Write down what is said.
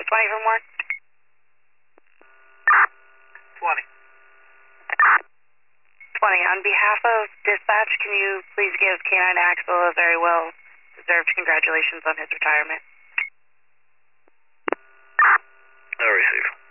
20 for more. 20. 20. On behalf of dispatch, can you please give K9 Axel a very well deserved congratulations on his retirement? I receive.